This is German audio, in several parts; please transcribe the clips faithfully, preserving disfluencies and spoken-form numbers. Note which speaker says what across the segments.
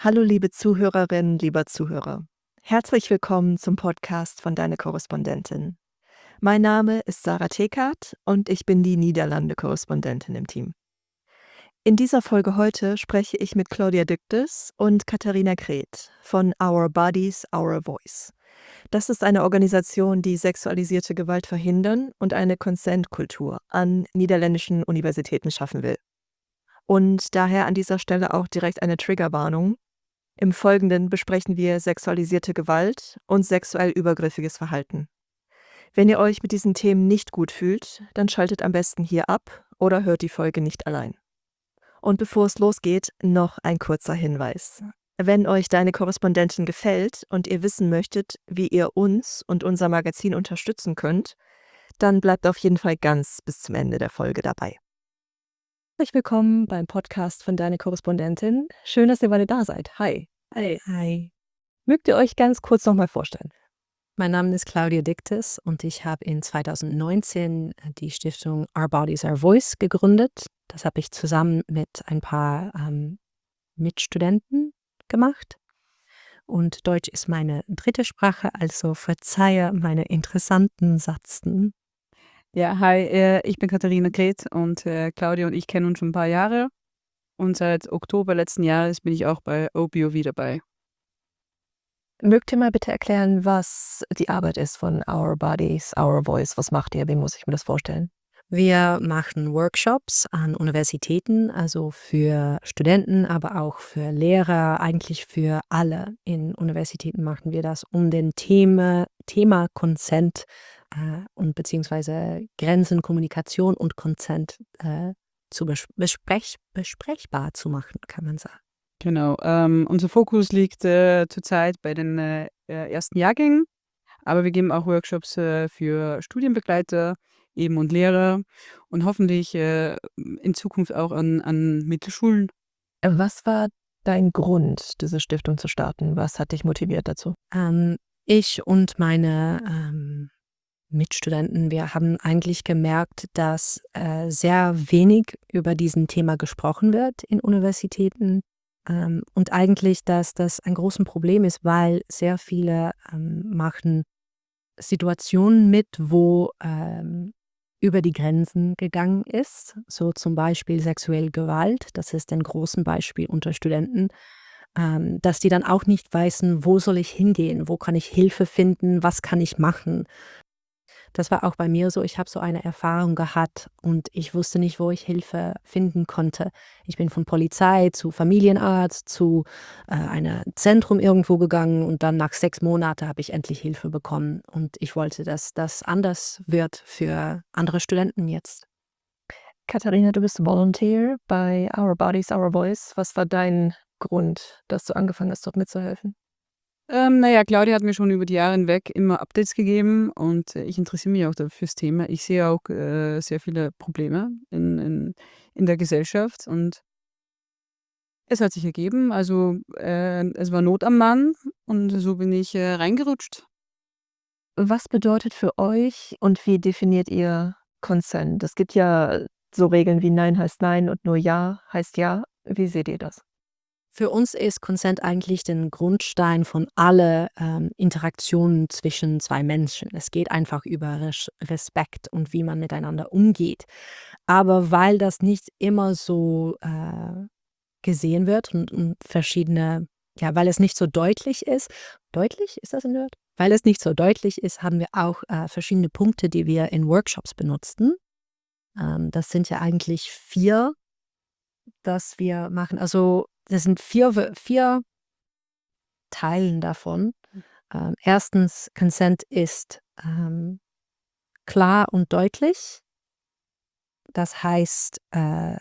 Speaker 1: Hallo liebe Zuhörerinnen, lieber Zuhörer. Herzlich willkommen zum Podcast von Deine Korrespondentin. Mein Name ist Sarah Tekart und ich bin die Niederlande-Korrespondentin im Team. In dieser Folge heute spreche ich mit Claudia Dictes und Katharina Kreeth von Our Bodies, Our Voice. Das ist eine Organisation, die sexualisierte Gewalt verhindern und eine Consent-Kultur an niederländischen Universitäten schaffen will. Und daher an dieser Stelle auch direkt eine Triggerwarnung. Im Folgenden besprechen wir sexualisierte Gewalt und sexuell übergriffiges Verhalten. Wenn ihr euch mit diesen Themen nicht gut fühlt, dann schaltet am besten hier ab oder hört die Folge nicht allein. Und bevor es losgeht, noch ein kurzer Hinweis. Wenn euch Deine Korrespondentin gefällt und ihr wissen möchtet, wie ihr uns und unser Magazin unterstützen könnt, dann bleibt auf jeden Fall ganz bis zum Ende der Folge dabei. Herzlich willkommen beim Podcast von Deine Korrespondentin. Schön, dass ihr beide da seid. Hi.
Speaker 2: Hi. Hi.
Speaker 1: Mögt ihr euch ganz kurz nochmal vorstellen?
Speaker 2: Mein Name ist Claudia Dictes und ich habe in zweitausendneunzehn die Stiftung Our Bodies, Our Voice gegründet. Das habe ich zusammen mit ein paar ähm, Mitstudenten gemacht. Und Deutsch ist meine dritte Sprache, also verzeihe meine interessanten Satzen.
Speaker 3: Ja, hi, äh, ich bin Katharina Kreeth und äh, Claudia und ich kennen uns schon ein paar Jahre. Und seit Oktober letzten Jahres bin ich auch bei O B O V dabei.
Speaker 1: Mögt ihr mal bitte erklären, was die Arbeit ist von Our Bodies, Our Voice? Was macht ihr? Wie muss ich mir das vorstellen?
Speaker 2: Wir machen Workshops an Universitäten, also für Studenten, aber auch für Lehrer, eigentlich für alle. In Universitäten machen wir das, um den Thema, Thema Consent äh, und beziehungsweise Grenzen, Kommunikation und Consent äh, zu bes besprech besprechbar zu machen, kann man sagen.
Speaker 3: Genau, ähm, unser Fokus liegt äh, zurzeit bei den äh, ersten Jahrgängen, aber wir geben auch Workshops äh, für Studienbegleiter eben und Lehrer und hoffentlich äh, in Zukunft auch an, an Mittelschulen.
Speaker 1: Was war dein Grund, diese Stiftung zu starten? Was hat dich motiviert dazu?
Speaker 2: Ähm, ich und meine ähm, Mitstudenten, wir haben eigentlich gemerkt, dass äh, sehr wenig über diesen Thema gesprochen wird in Universitäten. Ähm, und eigentlich, dass das ein großes Problem ist, weil sehr viele ähm, machen Situationen mit, wo ähm, über die Grenzen gegangen ist, so zum Beispiel sexuelle Gewalt, das ist ein großes Beispiel unter Studenten, ähm, dass die dann auch nicht wissen, wo soll ich hingehen, wo kann ich Hilfe finden, was kann ich machen. Das war auch bei mir so, ich habe so eine Erfahrung gehabt und ich wusste nicht, wo ich Hilfe finden konnte. Ich bin von Polizei zu Familienarzt zu äh, einem Zentrum irgendwo gegangen und dann nach sechs Monaten habe ich endlich Hilfe bekommen und ich wollte, dass das anders wird für andere Studenten jetzt.
Speaker 1: Katharina, du bist Volunteer bei Our Bodies, Our Voice. Was war dein Grund, dass du angefangen hast, dort mitzuhelfen?
Speaker 3: Ähm, naja, Claudia hat mir schon über die Jahre hinweg immer Updates gegeben und äh, ich interessiere mich auch da fürs Thema. Ich sehe auch äh, sehr viele Probleme in, in, in der Gesellschaft und es hat sich ergeben. Also äh, es war Not am Mann und so bin ich äh, reingerutscht.
Speaker 1: Was bedeutet für euch und wie definiert ihr Consent? Es gibt ja so Regeln wie Nein heißt Nein und nur Ja heißt Ja. Wie seht ihr das?
Speaker 2: Für uns ist Consent eigentlich den Grundstein von alle ähm, Interaktionen zwischen zwei Menschen. Es geht einfach über Res Respekt und wie man miteinander umgeht. Aber weil das nicht immer so äh, gesehen wird und, und verschiedene, ja, weil es nicht so deutlich ist, deutlich ist das ein Wort? Weil es nicht so deutlich ist, haben wir auch äh, verschiedene Punkte, die wir in Workshops benutzten. Ähm, das sind ja eigentlich vier, dass wir machen. Also das sind vier, W- vier Teilen davon. Ähm, erstens, Consent ist ähm, klar und deutlich. Das heißt, äh,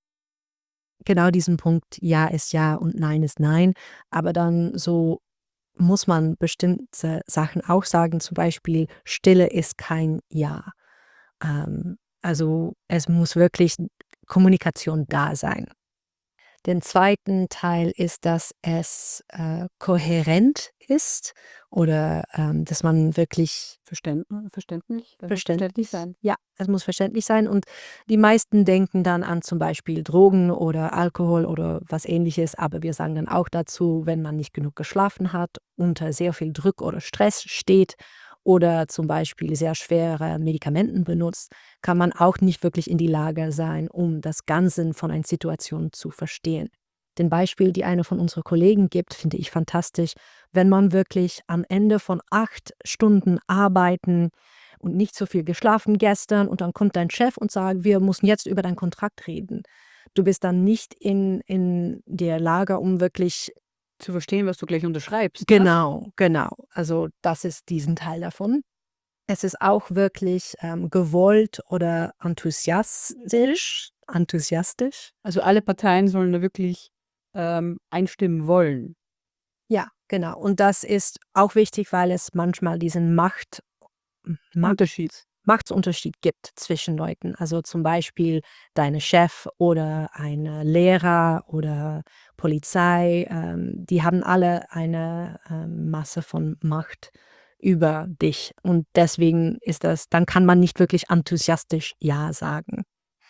Speaker 2: genau diesen Punkt, Ja ist Ja und Nein ist Nein. Aber dann so muss man bestimmte Sachen auch sagen, zum Beispiel Stille ist kein Ja. Ähm, also es muss wirklich Kommunikation da sein. Den zweiten Teil ist, dass es äh, kohärent ist oder ähm, dass man wirklich
Speaker 3: Verständ verständlich? Das muss verständlich
Speaker 2: verständlich,
Speaker 3: sein.
Speaker 2: ja, es muss verständlich sein. Und die meisten denken dann an zum Beispiel Drogen oder Alkohol oder was ähnliches, aber wir sagen dann auch dazu, wenn man nicht genug geschlafen hat, unter sehr viel Druck oder Stress steht oder zum Beispiel sehr schwere Medikamenten benutzt, kann man auch nicht wirklich in die Lage sein, um das Ganze von einer Situation zu verstehen. Den Beispiel, die eine von unseren Kollegen gibt, finde ich fantastisch. Wenn man wirklich am Ende von acht Stunden Arbeiten und nicht so viel geschlafen gestern und dann kommt dein Chef und sagt, wir müssen jetzt über deinen Kontrakt reden. Du bist dann nicht in, in der Lage, um wirklich.
Speaker 3: Zu verstehen, was du gleich unterschreibst, ne?
Speaker 2: Genau, genau. Also das ist diesen Teil davon. Es ist auch wirklich ähm, gewollt oder enthusiastisch. Enthusiastisch.
Speaker 3: Also, alle Parteien sollen da wirklich, ähm, einstimmen wollen.
Speaker 2: Ja, genau. Und das ist auch wichtig, weil es manchmal diesen Macht, Macht
Speaker 3: Unterschied.
Speaker 2: Machtsunterschied gibt zwischen Leuten. Also zum Beispiel deine Chef oder ein Lehrer oder Polizei, ähm, die haben alle eine ähm, Masse von Macht über dich. Und deswegen ist das, dann kann man nicht wirklich enthusiastisch Ja sagen.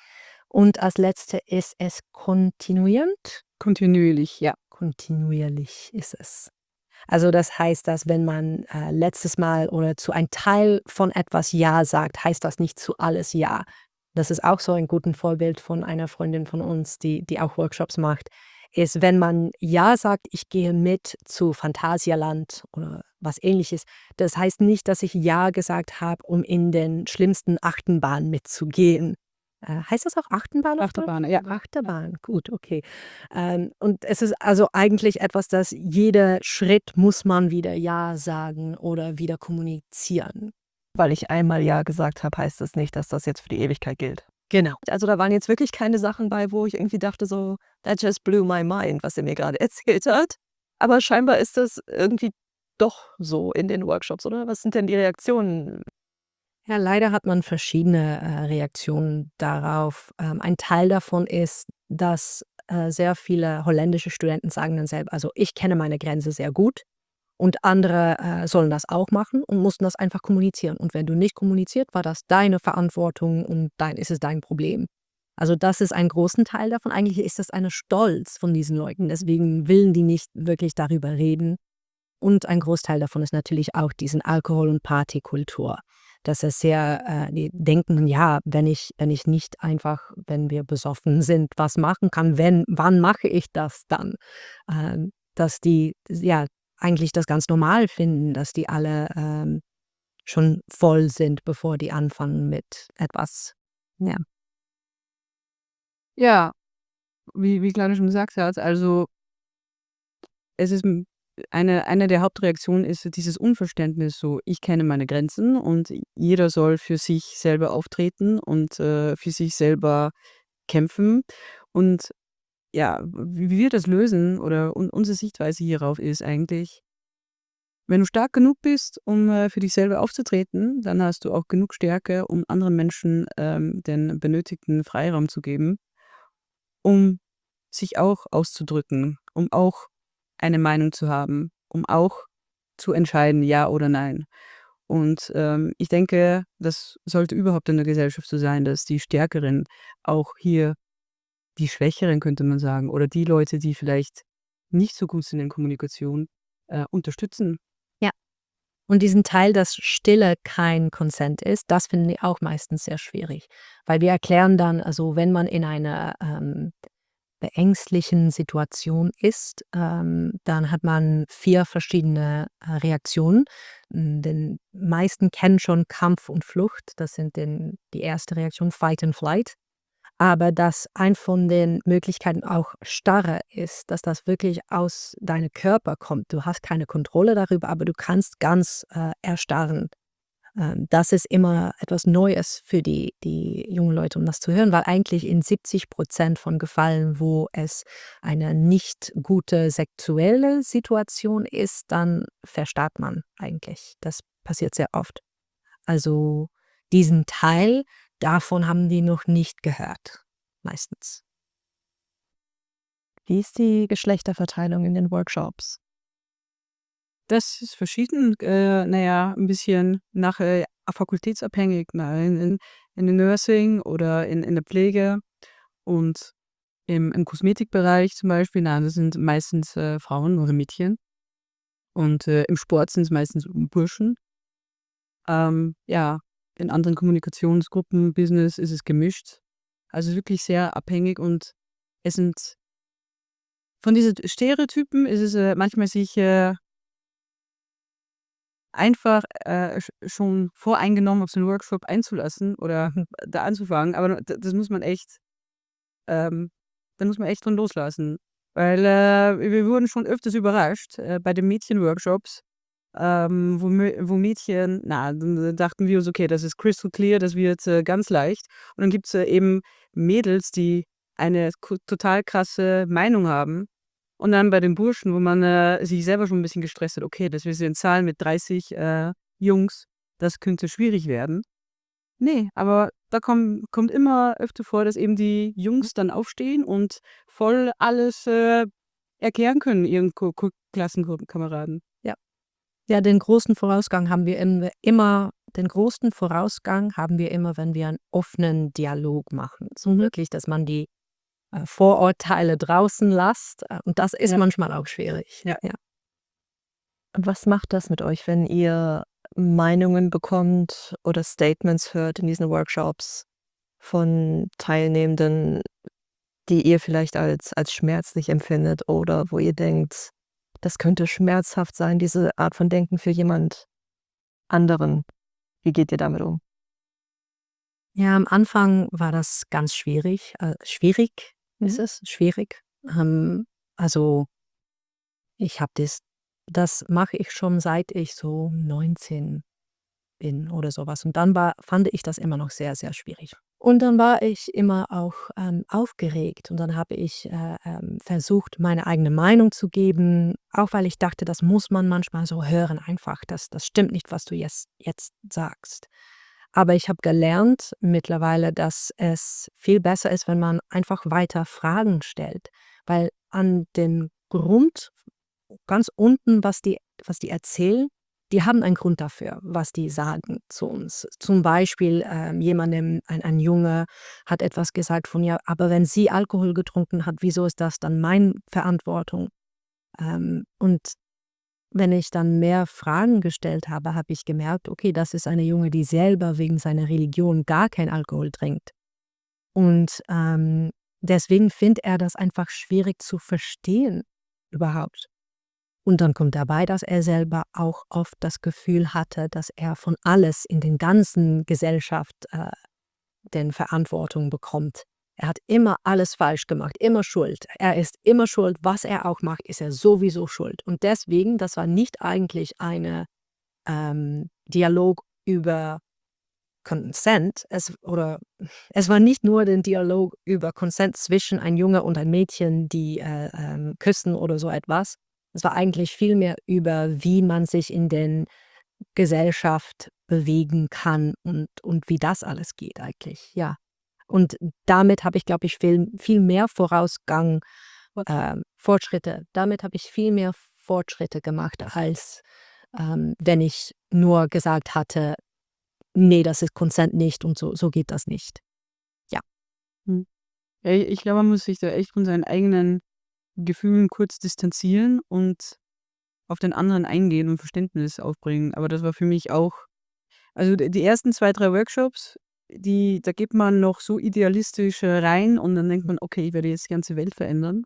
Speaker 2: Und als letzte ist es kontinuierend.
Speaker 3: Kontinuierlich, ja.
Speaker 2: Kontinuierlich ist es. Also das heißt, dass wenn man äh, letztes Mal oder zu einem Teil von etwas Ja sagt, heißt das nicht zu alles Ja. Das ist auch so ein gutes Vorbild von einer Freundin von uns, die, die auch Workshops macht, ist, wenn man Ja sagt, ich gehe mit zu Phantasialand oder was ähnliches. Das heißt nicht, dass ich Ja gesagt habe, um in den schlimmsten Achterbahn mitzugehen. Äh, heißt das auch Achterbahn auf Deutsch?
Speaker 3: Achterbahn, ja.
Speaker 2: Achterbahn, gut, okay. Ähm, und es ist also eigentlich etwas, dass jeder Schritt muss man wieder Ja sagen oder wieder kommunizieren.
Speaker 1: Weil ich einmal Ja gesagt habe, heißt das nicht, dass das jetzt für die Ewigkeit gilt.
Speaker 2: Genau.
Speaker 1: Also da waren jetzt wirklich keine Sachen bei, wo ich irgendwie dachte so, that just blew my mind, was er mir gerade erzählt hat. Aber scheinbar ist das irgendwie doch so in den Workshops, oder? Was sind denn die Reaktionen?
Speaker 2: Ja, leider hat man verschiedene äh, Reaktionen darauf. Ähm, ein Teil davon ist, dass äh, sehr viele holländische Studenten sagen dann selber, also ich kenne meine Grenze sehr gut und andere äh, sollen das auch machen und mussten das einfach kommunizieren. Und wenn du nicht kommuniziert, war das deine Verantwortung und dein, ist es dein Problem. Also das ist ein großen Teil davon. Eigentlich ist das eine Stolz von diesen Leuten. Deswegen willen die nicht wirklich darüber reden. Und ein Großteil davon ist natürlich auch diesen Alkohol- und Partykultur. Dass es sehr, äh, die denken, ja, wenn ich, wenn ich nicht einfach, wenn wir besoffen sind, was machen kann, wenn, wann mache ich das dann? Ähm, dass die, ja, eigentlich das ganz normal finden, dass die alle ähm, schon voll sind, bevor die anfangen mit etwas. Ja.
Speaker 3: Ja, wie wie Claudia schon gesagt hat, also es ist m eine eine der Hauptreaktionen ist dieses Unverständnis so: „Ich kenne meine Grenzen und jeder soll für sich selber auftreten und, äh, für sich selber kämpfen.“ Und ja, wie wir das lösen oder un unsere Sichtweise hierauf ist eigentlich, wenn du stark genug bist, um, äh, für dich selber aufzutreten, dann hast du auch genug Stärke, um anderen Menschen, ähm, den benötigten Freiraum zu geben, um sich auch auszudrücken, um auch eine Meinung zu haben, um auch zu entscheiden, ja oder nein. Und, ähm, ich denke, das sollte überhaupt in der Gesellschaft so sein, dass die Stärkeren auch hier die Schwächeren, könnte man sagen, oder die Leute, die vielleicht nicht so gut sind in Kommunikation, äh, unterstützen.
Speaker 2: Ja. Und diesen Teil, dass Stille kein Consent ist, das finden die auch meistens sehr schwierig. Weil wir erklären dann, also wenn man in einer ähm, beängstlichen Situation ist, ähm, dann hat man vier verschiedene äh, Reaktionen. Hm, den meisten kennen schon Kampf und Flucht. Das sind den, die erste Reaktion, Fight and Flight. Aber dass ein von den Möglichkeiten auch Starre ist, dass das wirklich aus deinem Körper kommt. Du hast keine Kontrolle darüber, aber du kannst ganz äh, erstarren. Ähm, das ist immer etwas Neues für die die jungen Leute, um das zu hören, weil eigentlich in siebzig Prozent von Gefallen, wo es eine nicht gute sexuelle Situation ist, dann verstarrt man eigentlich. Das passiert sehr oft. Also, diesen Teil, davon haben die noch nicht gehört, meistens.
Speaker 1: Wie ist die Geschlechterverteilung in den Workshops?
Speaker 3: Das ist verschieden, äh, na ja, 'n bisschen nach, äh, fakultätsabhängig, na, in in in dem Nursing oder in in der Pflege und im im Kosmetikbereich zum Beispiel, na, das sind meistens, äh, Frauen oder Mädchen und, äh, im Sport sind's meistens Burschen. Ähm, ja, in anderen Kommunikationsgruppen, Business ist es gemischt. Also wirklich sehr abhängig und es sind von diesen Stereotypen ist es, äh, manchmal sich, äh einfach, äh, sch schon voreingenommen auf so 'n Workshop einzulassen oder
Speaker 1: Mhm.
Speaker 3: da anzufangen, aber d das muss man echt ähm, da muss man echt dran loslassen. Weil, äh, wir wurden schon öfters überrascht, äh, bei den Mädchenworkshops, ähm, wo Mö wo Mädchen na, dann dachten wir uns: „Okay, das ist crystal clear, das wird, äh, ganz leicht." Und dann gibt's, äh, eben Mädels, die eine ko total krasse Meinung haben. Und dann bei den Burschen, wo man, äh, sich selber schon 'n bisschen gestresst hat: „Okay, das wir sind Zahlen mit dreißig, äh, Jungs, das könnte schwierig werden." Ne, aber da kommen kommt immer öfter vor, dass eben die Jungs dann aufstehen und voll alles, äh, erklären können ihren Ko Ko Klassengruppenkameraden.
Speaker 2: Ja. Ja, den großen Vorausgang haben wir im immer den großen Vorausgang haben wir immer, wenn wir 'n offenen Dialog machen. So
Speaker 1: Mhm.
Speaker 2: wirklich, dass man die, äh, Vorurteile draußen lässt, äh, und das ist
Speaker 3: Ja.
Speaker 2: manchmal auch schwierig.
Speaker 3: Ja.
Speaker 2: Ja.
Speaker 1: Was macht das mit euch, wenn ihr Meinungen bekommt oder Statements hört in diesen Workshops von Teilnehmenden, die ihr vielleicht als als schmerzlich empfindet oder wo ihr denkt, das könnte schmerzhaft sein, diese Art von Denken für jemand anderen. Wie geht ihr damit um?
Speaker 2: Ja, am Anfang war das ganz schwierig. Äh, schwierig ist
Speaker 1: Mhm.
Speaker 2: es, schwierig. Ähm, also ich habe das das mache ich schon, seit ich so neunzehn bin oder so was. Und dann war fand ich das immer noch sehr, sehr schwierig. Und dann war ich immer auch, ähm, aufgeregt und dann habe ich, äh, ähm, versucht, meine eigene Meinung zu geben, auch weil ich dachte, das muss man manchmal so hören einfach. Das das stimmt nicht, was du jetzt jetzt sagst. Aber ich habe gelernt mittlerweile, dass es viel besser ist, wenn man einfach weiter Fragen stellt, weil an den Grund ganz unten, was die was die erzählen, die haben einen Grund dafür, was die sagen zu uns. Zum Beispiel, ähm, jemandem ein ein Junge hat etwas gesagt von: „Ja, aber wenn sie Alkohol getrunken hat, wieso ist das dann mein Verantwortung?" Ähm, und wenn ich dann mehr Fragen gestellt habe, habe ich gemerkt, okay, das ist eine Junge, die selber wegen seiner Religion gar kein Alkohol trinkt. Und, ähm, deswegen findet er das einfach schwierig zu verstehen überhaupt. Und dann kommt dabei, dass er selber auch oft das Gefühl hatte, dass er von alles in den ganzen Gesellschaft, äh, den Verantwortung bekommt. Er hat immer alles falsch gemacht, immer schuld. Er ist immer schuld. Was er auch macht, ist er sowieso schuld. Und deswegen, das war nicht eigentlich eine, ähm, Dialog über Consent. Es oder es war nicht nur den Dialog über Consent zwischen ein Junge und ein Mädchen, die, äh, ähm, küssen oder so etwas. Es war eigentlich viel mehr über, wie man sich in den Gesellschaft bewegen kann und und wie das alles geht eigentlich, ja. Und damit habe ich, glaube ich, viel viel mehr Vorausgang ähm, Fortschritte damit habe ich viel mehr Fortschritte gemacht, als, ähm, wenn ich nur gesagt hatte: „Ne, das ist Consent nicht und so so geht das nicht." Ja.
Speaker 3: Mhm. Ja, i ich glaube, man muss sich da echt von seinen eigenen Gefühlen kurz distanzieren und auf den anderen eingehen und Verständnis aufbringen. Aber das war für mich auch also d die ersten zwei, drei Workshops, die da geht man noch so idealistisch, äh, rein und dann denkt man: „Okay, ich werde jetzt die ganze Welt verändern."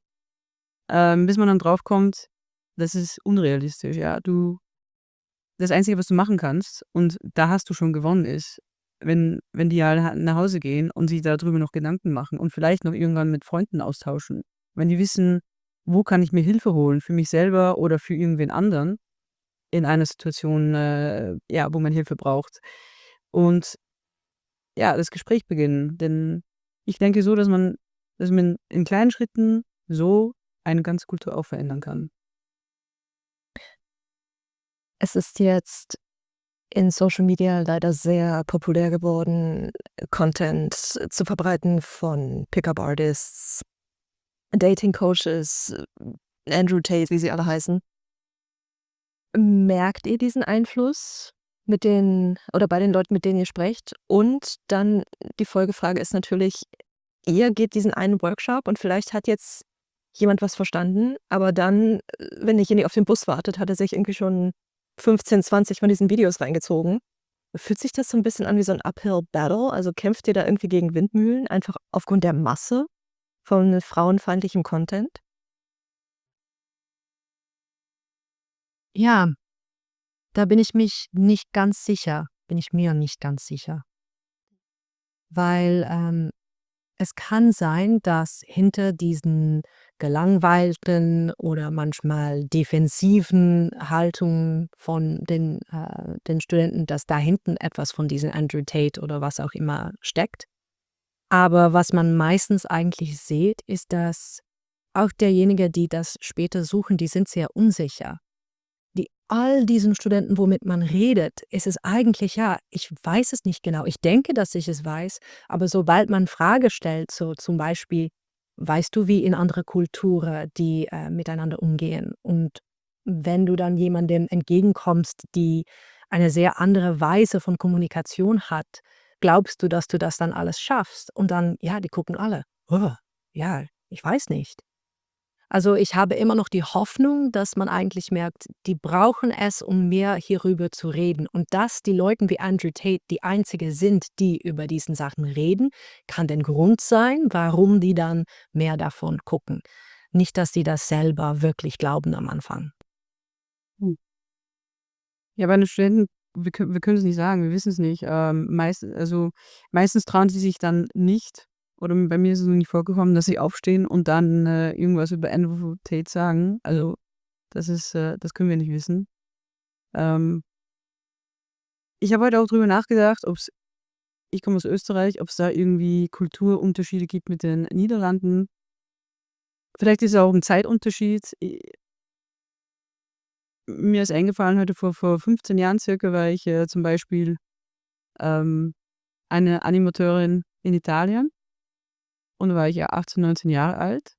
Speaker 3: Ähm, bis man dann draufkommt, das ist unrealistisch, ja. Du das Einzige, was du machen kannst, und da hast du schon gewonnen, ist, wenn wenn die alle ha nach Hause gehen und sich da drüber noch Gedanken machen und vielleicht noch irgendwann mit Freunden austauschen. Wenn die wissen: „Wo kann ich mir Hilfe holen für mich selber oder für irgendwen anderen in einer Situation, äh, ja, wo man Hilfe braucht." Und ja, das Gespräch beginnen, denn ich denke so, dass man dass man in kleinen Schritten so eine ganze Kultur auch verändern kann.
Speaker 1: Es ist jetzt in Social Media leider sehr populär geworden, Content zu verbreiten von Pickup Artists Dating-Coaches, Andrew Tate, wie sie alle heißen. Merkt ihr diesen Einfluss mit den oder bei den Leuten, mit denen ihr sprecht? Und dann die Folgefrage ist natürlich, ihr geht diesen einen Workshop und vielleicht hat jetzt jemand was verstanden, aber dann, äh, wenn derjenige auf den Bus wartet, hat er sich irgendwie schon fünfzehn, zwanzig von diesen Videos reingezogen. Fühlt sich das so ein bisschen an wie so ein Uphill Battle? Also, kämpft ihr da irgendwie gegen Windmühlen, einfach aufgrund der Masse von frauenfeindlichem Content?
Speaker 2: Ja, da bin ich mich nicht ganz sicher bin ich mir nicht ganz sicher, weil, ähm, es kann sein, dass hinter diesen gelangweilten oder manchmal defensiven Haltungen von den, äh den Studenten, dass da hinten etwas von diesem Andrew Tate oder was auch immer steckt. Aber was man meistens eigentlich sieht, ist, dass auch derjenige, die das später suchen, die sind sehr unsicher. Die all diesen Studenten, womit man redet, ist es eigentlich, ja, ich weiß es nicht genau. Ich denke, dass ich es weiß, aber sobald man Frage stellt, so zum Beispiel, weißt du, wie in andere Kulturen die äh, miteinander umgehen? Und wenn du dann jemandem entgegenkommst, die eine sehr andere Weise von Kommunikation hat, glaubst du, dass du das dann alles schaffst? Und dann, ja, die gucken alle. Oh, ja, ich weiß nicht. Also, ich habe immer noch die Hoffnung, dass man eigentlich merkt, die brauchen es, um mehr hierüber zu reden. Und dass die Leuten wie Andrew Tate die Einzige sind, die über diesen Sachen reden, kann der Grund sein, warum die dann mehr davon gucken. Nicht, dass sie das selber wirklich glauben am Anfang.
Speaker 3: Hm. Ja, bei den Studenten, wir kö wir können's nicht sagen, wir wissen es nicht. Ähm, meist also, meistens trauen sie sich dann nicht oder bei mir ist es noch nie vorgekommen, dass sie aufstehen und dann, äh, irgendwas über Andrew Tate sagen. Also, das ist äh, das können wir nicht wissen. Ähm, ich habe heute auch drüber nachgedacht, ob's ich komme aus Österreich, ob es da irgendwie Kulturunterschiede gibt mit den Niederlanden. Vielleicht ist es auch ein Zeitunterschied. I Mir ist eingefallen, heute vor vor fünfzehn Jahren circa war ich, äh, zum Beispiel, ähm, eine Animateurin in Italien und da war ich ja achtzehn, neunzehn Jahre alt.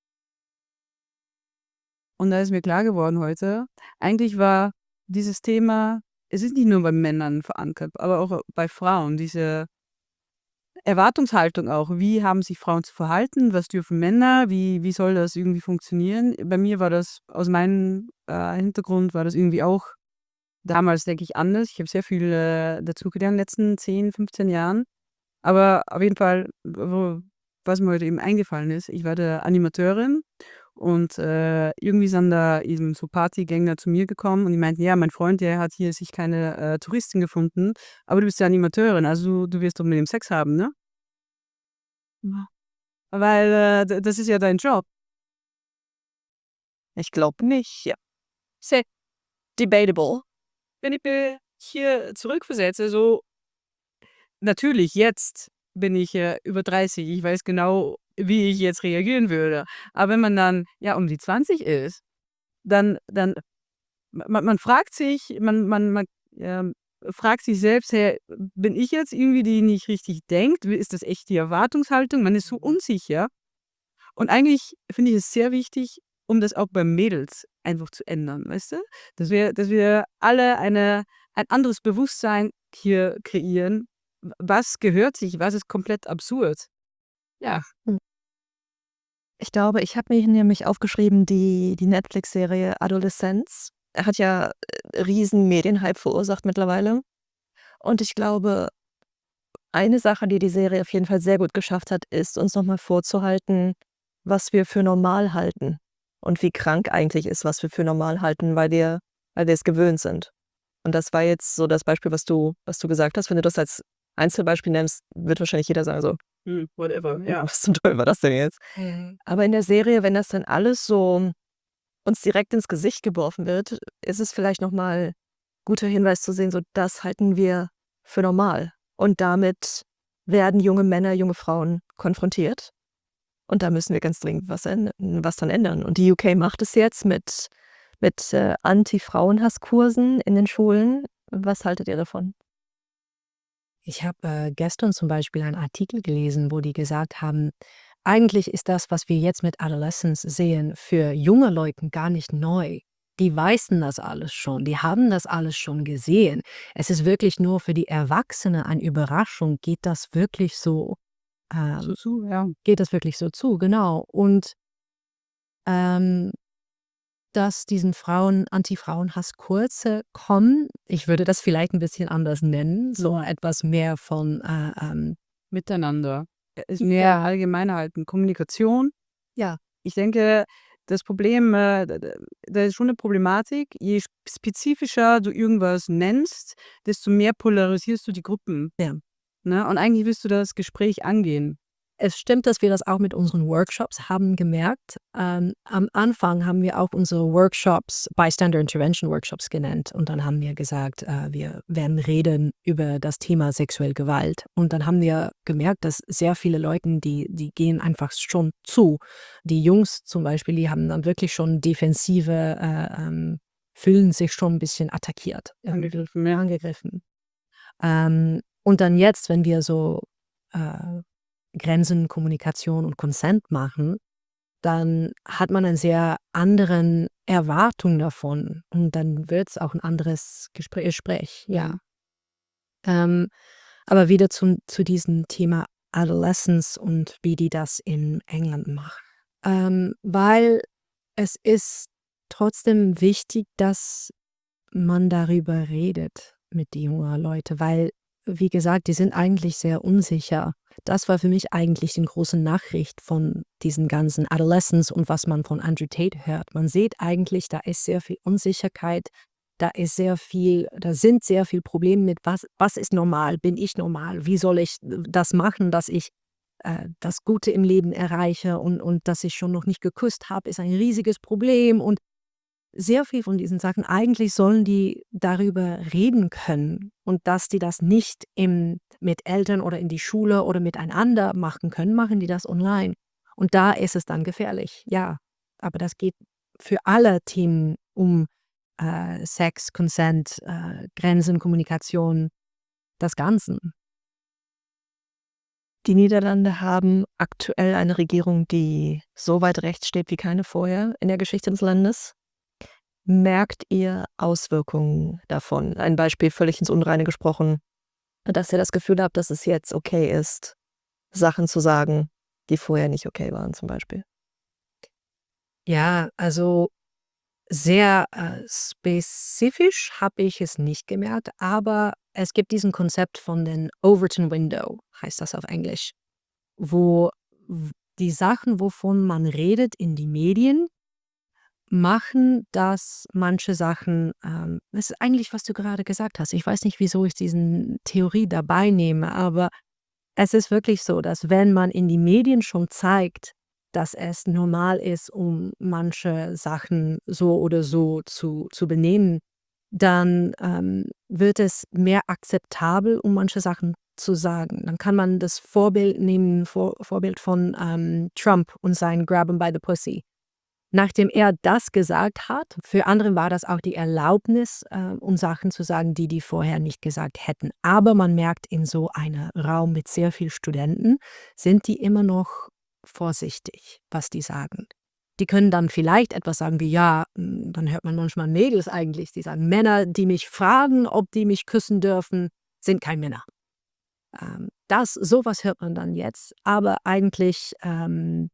Speaker 3: Und da ist mir klar geworden heute, eigentlich war dieses Thema es ist nicht nur bei Männern verankert, aber auch bei Frauen, diese Erwartungshaltung auch. Wie haben sich Frauen zu verhalten? Was dürfen Männer? Wie wie soll das irgendwie funktionieren? Bei mir war das aus meinem, äh, Hintergrund war das irgendwie auch damals, denke ich, anders. Ich habe sehr viel, äh, dazugelernt in den letzten zehn, fünfzehn Jahren. Aber auf jeden Fall, wo was mir heute eben eingefallen ist, ich war da Animateurin und, äh, irgendwie sind da eben so Partygänger zu mir gekommen und die meinten: „Ja, mein Freund, der hat hier sich keine, äh, Touristin gefunden, aber du bist ja Animateurin, also du wirst doch mit dem Sex haben, ne?“ Ja. Weil, äh, d das ist ja dein Job.
Speaker 1: Ich glaube nicht, ja. Sehr debatable.
Speaker 3: Wenn ich mich hier zurückversetze, so natürlich, jetzt bin ich, äh, über dreißig. Ich weiß genau, wie ich jetzt reagieren würde. Aber wenn man dann, ja, um die zwanzig ist, dann dann man man fragt sich man man man, ähm, fragt sich selbst: „Hey, bin ich jetzt irgendwie die, die nicht richtig denkt? Ist das echt die Erwartungshaltung?“ Man ist so unsicher. Und eigentlich finde ich es sehr wichtig, um das auch bei Mädels einfach zu ändern, weißt du? Dass wir dass wir alle eine ein anderes Bewusstsein hier kreieren. W was gehört sich, was ist komplett absurd? Ja.
Speaker 1: Hm. Ich glaube, ich habe mir hier nämlich aufgeschrieben, die die Netflix-Serie Adolescence hat ja, äh, riesen Medienhype verursacht mittlerweile. Und ich glaube, eine Sache, die die Serie auf jeden Fall sehr gut geschafft hat, ist, uns noch mal vorzuhalten, was wir für normal halten und wie krank eigentlich ist, was wir für normal halten, weil wir weil wir es gewöhnt sind. Und das war jetzt so das Beispiel, was du was du gesagt hast. Wenn du das als Einzelbeispiel nennst, wird wahrscheinlich jeder sagen so:
Speaker 3: Hm, whatever, ja.
Speaker 1: „Was zum Teufel war das denn jetzt?“
Speaker 2: Mhm.
Speaker 1: Aber in der Serie, wenn das dann alles so uns direkt ins Gesicht geworfen wird, ist es vielleicht noch mal guter Hinweis zu sehen, so das halten wir für normal. Und damit werden junge Männer, junge Frauen konfrontiert. Und da müssen wir ganz dringend was änd was dran ändern. Und die U K macht es jetzt mit mit, äh, Anti-Frauenhass-Kursen in den Schulen. Was haltet ihr davon?
Speaker 2: Ich habe, äh, gestern zum Beispiel einen Artikel gelesen, wo die gesagt haben, eigentlich ist das, was wir jetzt mit Adolescence sehen, für junge Leute gar nicht neu. Die wissen das alles schon, die haben das alles schon gesehen. Es ist wirklich nur für die Erwachsenen eine Überraschung, geht das wirklich so,
Speaker 3: So
Speaker 2: ähm,
Speaker 3: zu, ja.
Speaker 2: geht das wirklich so zu, genau. Und ähm, dass diesen Frauen Anti-Frauenhass-Kurse kommen. Ich würde das vielleicht ein bisschen anders nennen, so etwas mehr von, äh, ähm
Speaker 3: Miteinander. Äh, ist mehr
Speaker 2: Ja.
Speaker 3: allgemein halten. Kommunikation.
Speaker 2: Ja.
Speaker 3: Ich denke, das Problem, äh, da da da ist schon eine Problematik. Je sp spezifischer du irgendwas nennst, desto mehr polarisierst du die Gruppen,
Speaker 2: Ja.
Speaker 3: ne? Und eigentlich willst du das Gespräch angehen.
Speaker 2: Es stimmt, dass wir das auch mit unseren Workshops haben gemerkt. Ähm, am Anfang haben wir auch unsere Workshops Bystander Intervention Workshops genannt und dann haben wir gesagt, äh, wir werden reden über das Thema sexuelle Gewalt. Und dann haben wir gemerkt, dass sehr viele Leute, die die gehen einfach schon zu. Die Jungs zum Beispiel, die haben dann wirklich schon defensive, äh, ähm fühlen sich schon ein bisschen attackiert, irgendwie
Speaker 3: Angegriffen, ja.
Speaker 2: angegriffen. Ähm, und dann jetzt, wenn wir so, äh Grenzen, Kommunikation und Consent machen, dann hat man eine sehr anderen Erwartung davon und dann wird es auch ein anderes Gespr Gespräch, ja.
Speaker 3: Mhm.
Speaker 2: Ähm, aber wieder zum zu diesem Thema Adolescence und wie die das in England machen. Ähm, weil es ist trotzdem wichtig, dass man darüber redet mit die jungen Leute, weil, wie gesagt, die sind eigentlich sehr unsicher. Das war für mich eigentlich die große Nachricht von diesen ganzen Adolescents und was man von Andrew Tate hört. Man sieht eigentlich, da ist sehr viel Unsicherheit, da ist sehr viel, da sind sehr viel Probleme mit was, was ist normal, bin ich normal, wie soll ich das machen, dass ich äh, das Gute im Leben erreiche und, und dass ich schon noch nicht geküsst habe, ist ein riesiges Problem und sehr viel von diesen Sachen, eigentlich sollen die darüber reden können und dass die das nicht im mit Eltern oder in die Schule oder miteinander machen können, machen die das online. Und da ist es dann gefährlich, ja. Aber das geht für alle Themen um, äh, Sex, Consent, äh, Grenzen, Kommunikation, das Ganze.
Speaker 1: Die Niederlande haben aktuell eine Regierung, die so weit rechts steht wie keine vorher in der Geschichte des Landes. Merkt ihr Auswirkungen davon? Ein Beispiel völlig ins Unreine gesprochen, dass ihr das Gefühl habt, dass es jetzt okay ist, Sachen zu sagen, die vorher nicht okay waren zum Beispiel?
Speaker 2: Ja, also sehr, äh, spezifisch habe ich es nicht gemerkt, aber es gibt diesen Konzept von den Overton Window, heißt das auf Englisch, wo w die Sachen, wovon man redet in die Medien, machen, dass manche Sachen, ähm das ist eigentlich, was du gerade gesagt hast. Ich weiß nicht, wieso ich diesen Theorie dabei nehme, aber es ist wirklich so, dass wenn man in die Medien schon zeigt, dass es normal ist, um manche Sachen so oder so zu zu benehmen, dann, ähm, wird es mehr akzeptabel, um manche Sachen zu sagen. Dann kann man das Vorbild nehmen Vor Vorbild von, ähm, Trump und sein „Grab 'em by the pussy". Nachdem er das gesagt hat, für andere war das auch die Erlaubnis, äh, um Sachen zu sagen, die die vorher nicht gesagt hätten. Aber man merkt, in so einem Raum mit sehr viel Studenten sind die immer noch vorsichtig, was die sagen. Die können dann vielleicht etwas sagen wie, ja, hm, dann hört man manchmal Mädels eigentlich, die sagen: „Männer, die mich fragen, ob die mich küssen dürfen, sind kein Männer." Ähm, das sowas hört man dann jetzt, aber eigentlich, ähm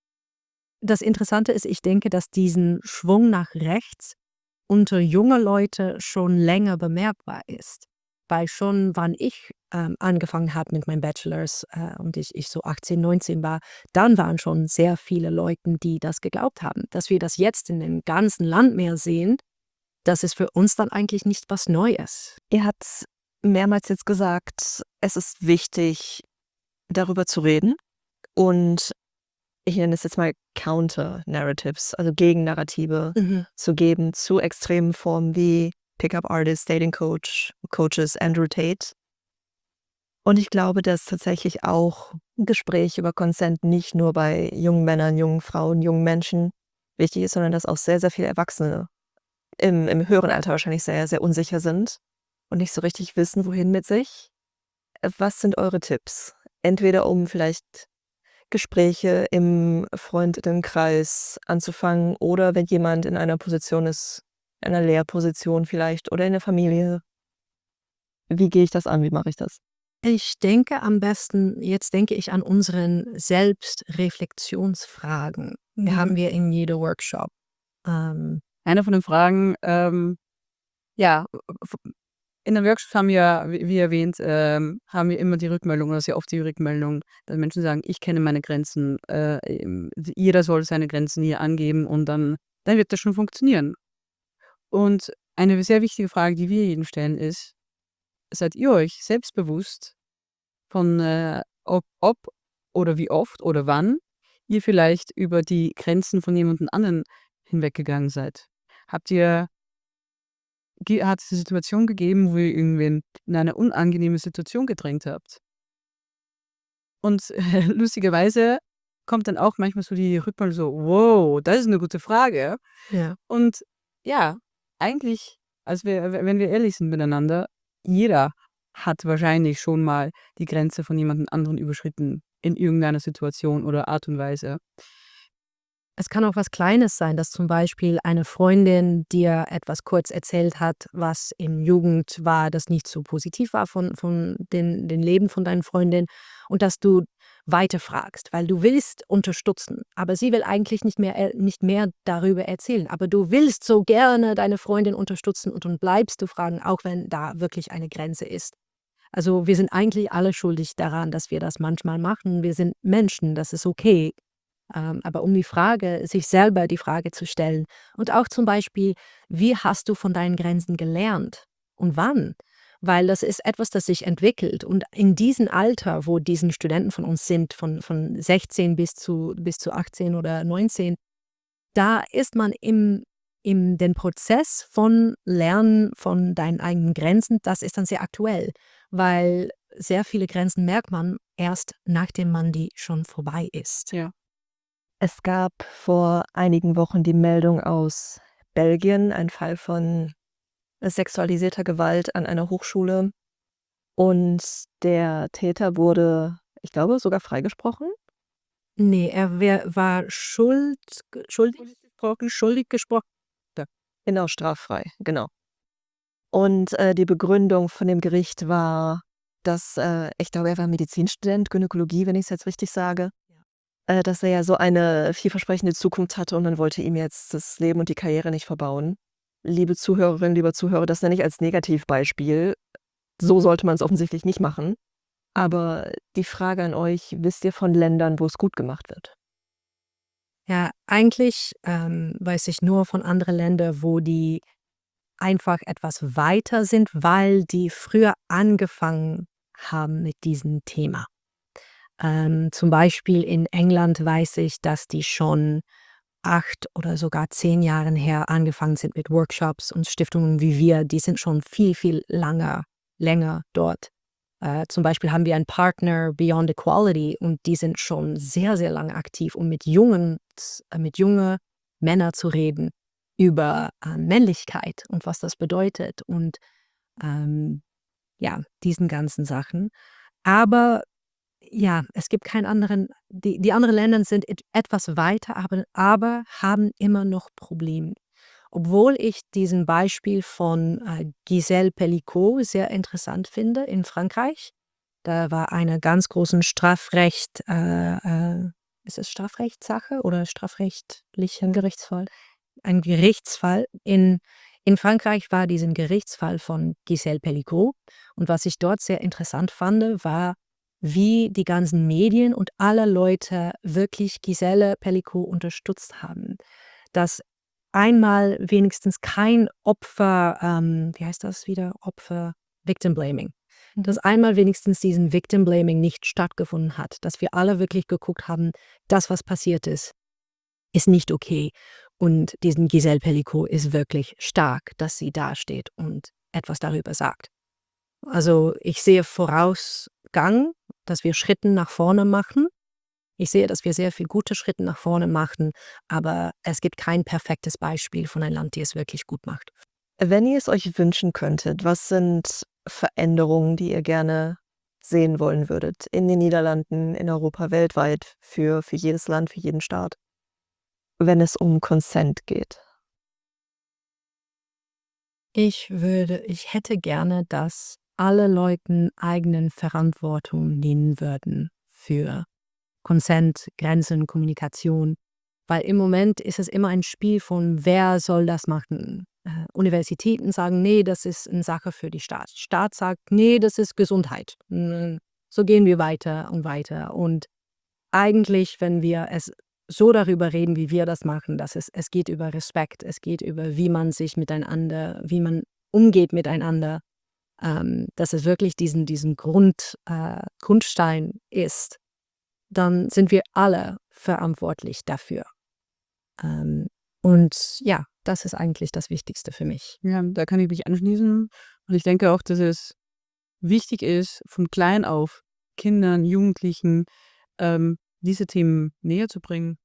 Speaker 2: das Interessante ist, ich denke, dass diesen Schwung nach rechts unter junge Leute schon länger bemerkbar ist. Weil schon, wann ich, ähm, angefangen habe mit meinem Bachelors, äh, und ich ich so achtzehn, neunzehn war, dann waren schon sehr viele Leute, die das geglaubt haben. Dass wir das jetzt in dem ganzen Land mehr sehen, das ist für uns dann eigentlich nicht was Neues.
Speaker 1: Ihr habt mehrmals jetzt gesagt, es ist wichtig, darüber zu reden und ich nenne es jetzt mal Counter-Narratives, also Gegennarrative
Speaker 2: Mhm.
Speaker 1: zu geben zu extremen Formen wie Pickup-Artist, Dating-Coach, Coaches, Andrew Tate. Und ich glaube, dass tatsächlich auch Gespräch über Consent nicht nur bei jungen Männern, jungen Frauen, jungen Menschen wichtig ist, sondern dass auch sehr, sehr viele Erwachsene im, im höheren Alter wahrscheinlich sehr, sehr unsicher sind und nicht so richtig wissen, wohin mit sich. Äh, Was sind eure Tipps? Entweder um vielleicht Gespräche im Freundinnenkreis anzufangen oder wenn jemand in einer Position ist, in einer Lehrposition vielleicht oder in der Familie. Wie gehe ich das an? Wie mache ich das?
Speaker 2: Ich denke am besten jetzt denke ich an unseren Selbstreflexionsfragen. Die
Speaker 3: Mhm.
Speaker 2: haben wir in jedem Workshop. Ähm
Speaker 3: Eine von den Fragen, ähm, ja, f in den Workshops haben wir, wie wie erwähnt, ähm, haben wir immer die Rückmeldung oder sehr oft die Rückmeldung, dass Menschen sagen: „Ich kenne meine Grenzen, äh, ähm, jeder soll seine Grenzen hier angeben und dann dann wird das schon funktionieren.“ Und eine sehr wichtige Frage, die wir jedem stellen, ist: Seid ihr euch selbstbewusst von, äh, ob ob oder wie oft oder wann ihr vielleicht über die Grenzen von jemandem anderen hinweggegangen seid? Habt ihr ge hat es 'ne Situation gegeben, wo ihr irgendwen in eine unangenehme Situation gedrängt habt? Und lustigerweise kommt dann auch manchmal so die Rückmeldung so: „Wow, das ist 'ne gute Frage.“
Speaker 2: Ja.
Speaker 3: Und ja, eigentlich, also wir we wenn wir ehrlich sind miteinander, jeder hat wahrscheinlich schon mal die Grenze von jemandem anderen überschritten in irgendeiner Situation oder Art und Weise.
Speaker 2: Es kann auch was Kleines sein, dass zum Beispiel eine Freundin dir etwas kurz erzählt hat, was in Jugend war, das nicht so positiv war von von den den Leben von deinen Freundinnen und dass du weiterfragst, weil du willst unterstützen, aber sie will eigentlich nicht mehr äh, nicht mehr darüber erzählen. Aber du willst so gerne deine Freundin unterstützen und dann bleibst du fragen, auch wenn da wirklich eine Grenze ist. Also, wir sind eigentlich alle schuldig daran, dass wir das manchmal machen. Wir sind Menschen, das ist okay. Ähm, aber um die Frage sich selber die Frage zu stellen und auch zum Beispiel: „Wie hast du von deinen Grenzen gelernt und wann?“ Weil das ist etwas, das sich entwickelt und in diesem Alter, wo diesen Studenten von uns sind, von von sechzehn bis zu bis zu achtzehn oder neunzehn, da ist man im im den Prozess von Lernen von deinen eigenen Grenzen, das ist dann sehr aktuell, weil sehr viele Grenzen merkt man erst, nachdem man die schon vorbei ist.
Speaker 3: Ja.
Speaker 1: Es gab vor einigen Wochen die Meldung aus Belgien, ein Fall von sexualisierter Gewalt an einer Hochschule und der Täter wurde, ich glaube, sogar freigesprochen.
Speaker 2: Ne, er wär war schuld schuldig gesprochen schuldig gesprochen. Da.
Speaker 1: Genau, straffrei, genau. Und, äh, die Begründung von dem Gericht war, dass, äh ich glaube, er war Medizinstudent, Gynäkologie, wenn ich's jetzt richtig sage, äh, dass er ja so eine vielversprechende Zukunft hatte und man wollte ihm jetzt das Leben und die Karriere nicht verbauen. Liebe Zuhörerinnen, lieber Zuhörer, das nenne ich als Negativbeispiel. So sollte man's offensichtlich nicht machen. Aber die Frage an euch: Wisst ihr von Ländern, wo es gut gemacht wird?
Speaker 2: Ja, eigentlich, ähm, weiß ich nur von andere Länder, wo die einfach etwas weiter sind, weil die früher angefangen haben mit diesem Thema. Ähm, zum Beispiel in England weiß ich, dass die schon acht oder sogar zehn Jahren her angefangen sind mit Workshops und Stiftungen wie wir, die sind schon viel, viel langer länger dort. Äh, zum Beispiel haben wir einen Partner Beyond Equality und die sind schon sehr, sehr lange aktiv, um mit jungen z mit junge Männer zu reden über, äh, Männlichkeit und was das bedeutet und, ähm, ja, diesen ganzen Sachen. Aber ja, es gibt keinen anderen die die anderen Ländern sind et etwas weiter, aber aber haben immer noch Probleme. Obwohl ich diesen Beispiel von, äh, Gisèle Pelicot sehr interessant finde in Frankreich. Da war eine ganz großen Strafrecht äh, äh, ist es Strafrechtssache oder strafrechtlicher Gerichtsfall? Ein Gerichtsfall in in Frankreich war diesen Gerichtsfall von Gisèle Pelicot und was ich dort sehr interessant fand, war, wie die ganzen Medien und alle Leute wirklich Gisèle Pelicot unterstützt haben. Dass einmal wenigstens kein Opfer ähm, wie heißt das wieder? Opfer Victim Blaming. Dass
Speaker 1: Mhm.
Speaker 2: einmal wenigstens diesen Victim Blaming nicht stattgefunden hat, dass wir alle wirklich geguckt haben, das, was passiert ist, ist nicht okay. Und diesen Gisèle Pelicot ist wirklich stark, dass sie dasteht und etwas darüber sagt. Also, ich sehe Vorausgang, dass wir Schritten nach vorne machen. Ich sehe, dass wir sehr viel gute Schritte nach vorne machen, aber es gibt kein perfektes Beispiel von ein Land, die es wirklich gut macht.
Speaker 1: Wenn ihr es euch wünschen könntet, was sind Veränderungen, die ihr gerne sehen wollen würdet in den Niederlanden, in Europa, weltweit, für, für jedes Land, für jeden Staat, wenn es um Consent geht?
Speaker 2: Ich würde ich hätte gerne, dass alle Leuten eigenen Verantwortung nehmen würden für Consent, Grenzen, Kommunikation, weil im Moment ist es immer ein Spiel von: Wer soll das machen? Äh, Universitäten sagen: „Nee, das ist 'ne Sache für die Staat.“ Staat sagt: „Nee, das ist Gesundheit.“ Hm, so gehen wir weiter und weiter. Und eigentlich, wenn wir es so darüber reden, wie wir das machen, dass es es geht über Respekt, es geht über, wie man sich miteinander wie man umgeht miteinander, ähm, dass es wirklich diesen diesen Grund äh, Grundstein ist, dann sind wir alle verantwortlich dafür. Ähm, und ja, das ist eigentlich das Wichtigste für mich.
Speaker 3: Ja, da kann ich mich anschließen. Und ich denke auch, dass es wichtig ist, von klein auf Kindern, Jugendlichen, ähm, diese Themen näher zu bringen.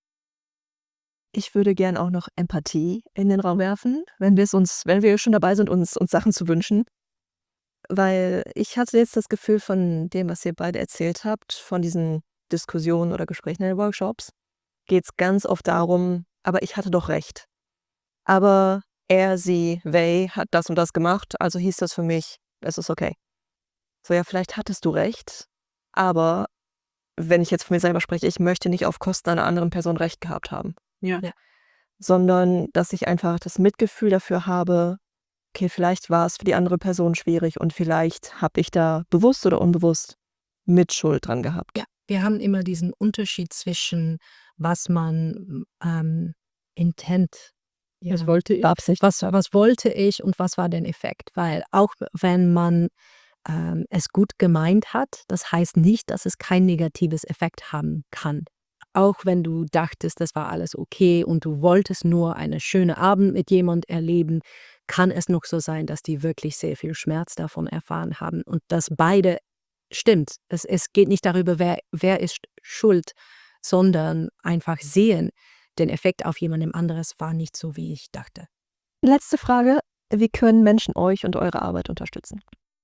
Speaker 1: Ich würde gern auch noch Empathie in den Raum werfen, wenn wir es uns wenn wir schon dabei sind, uns uns Sachen zu wünschen. Weil ich hatte jetzt das Gefühl von dem, was ihr beide erzählt habt, von diesen Diskussionen oder Gesprächen in den Workshops, geht es ganz oft darum: „Aber ich hatte doch recht. Aber er, sie, they hat das und das gemacht, also hieß das für mich, es ist okay.“ So, ja, vielleicht hattest du recht, aber wenn ich jetzt von mir selber spreche, ich möchte nicht auf Kosten einer anderen Person recht gehabt haben.
Speaker 3: Ja.
Speaker 2: Ja.
Speaker 1: Sondern dass ich einfach das Mitgefühl dafür habe: Okay, vielleicht war es für die andere Person schwierig und vielleicht habe ich da bewusst oder unbewusst Mitschuld dran gehabt.
Speaker 2: Ja, wir haben immer diesen Unterschied zwischen, was man, ähm, Intent
Speaker 3: Was
Speaker 2: ja,
Speaker 3: wollte ich?
Speaker 1: Beabsichtigt.
Speaker 2: was was wollte ich und was war der Effekt? Weil auch wenn man, ähm, es gut gemeint hat, das heißt nicht, dass es kein negatives Effekt haben kann. Auch wenn du dachtest, das war alles okay und du wolltest nur einen schönen Abend mit jemand erleben, kann es noch so sein, dass die wirklich sehr viel Schmerz davon erfahren haben und dass beide stimmt. Es es geht nicht darüber, wer wer ist schuld, sondern einfach sehen, den Effekt auf jemandem anderes war nicht so, wie ich dachte.
Speaker 1: Letzte Frage: Wie können Menschen euch und eure Arbeit unterstützen?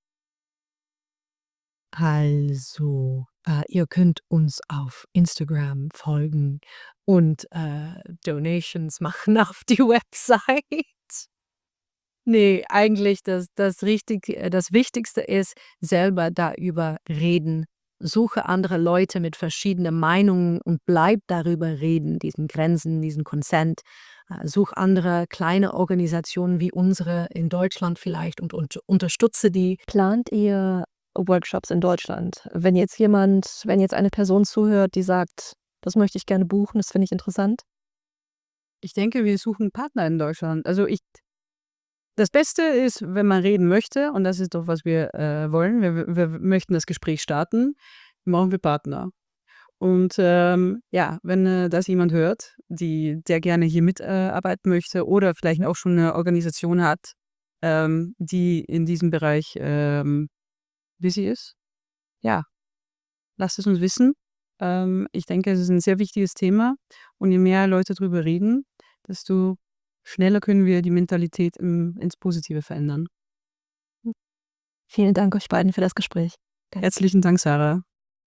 Speaker 2: Also, äh, ihr könnt uns auf Instagram folgen und, äh, Donations machen auf die Website. Ne, eigentlich das das richtig äh, das Wichtigste ist, selber darüber reden. Suche andere Leute mit verschiedenen Meinungen und bleib darüber reden, diesen Grenzen, diesen Consent. Äh, such andere kleine Organisationen wie unsere in Deutschland vielleicht und und unterstütze die.
Speaker 1: Plant ihr Workshops in Deutschland? Wenn jetzt jemand wenn jetzt eine Person zuhört, die sagt: „Das möchte ich gerne buchen, das finde ich interessant.“
Speaker 3: Ich denke, wir suchen Partner in Deutschland. Also, ich das Beste ist, wenn man reden möchte, und das ist doch, was wir, äh, wollen. Wir wir wir möchten das Gespräch starten, brauchen wir Partner. Und, ähm, ja, wenn, äh, das jemand hört, die der gerne hier mitarbeiten äh, arbeiten möchte oder vielleicht auch schon eine Organisation hat, ähm, die in diesem Bereich, ähm, busy ist, ja, lasst es uns wissen. Ähm, ich denke, es ist ein sehr wichtiges Thema und je mehr Leute drüber reden, desto schneller können wir die Mentalität im ins Positive verändern.
Speaker 1: Vielen Dank euch beiden für das Gespräch.
Speaker 3: Herzlichen Dank, Sarah.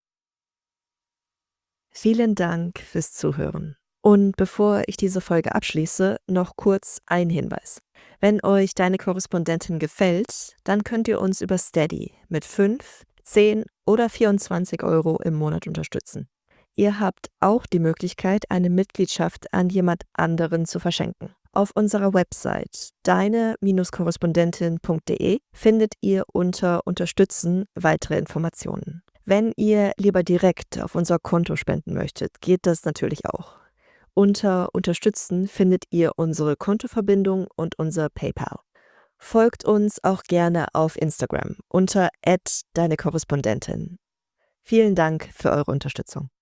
Speaker 1: Vielen Dank fürs Zuhören. Und bevor ich diese Folge abschließe, noch kurz ein Hinweis. Wenn euch deine Korrespondentin gefällt, dann könnt ihr uns über Steady mit fünf, zehn oder vierundzwanzig Euro im Monat unterstützen. Ihr habt auch die Möglichkeit, eine Mitgliedschaft an jemand anderen zu verschenken. Auf unserer Website deine-korrespondentin punkt de findet ihr unter Unterstützen weitere Informationen. Wenn ihr lieber direkt auf unser Konto spenden möchtet, geht das natürlich auch. Unter Unterstützen findet ihr unsere Kontoverbindung und unser PayPal. Folgt uns auch gerne auf Instagram unter at deine Korrespondentin. Vielen Dank für eure Unterstützung.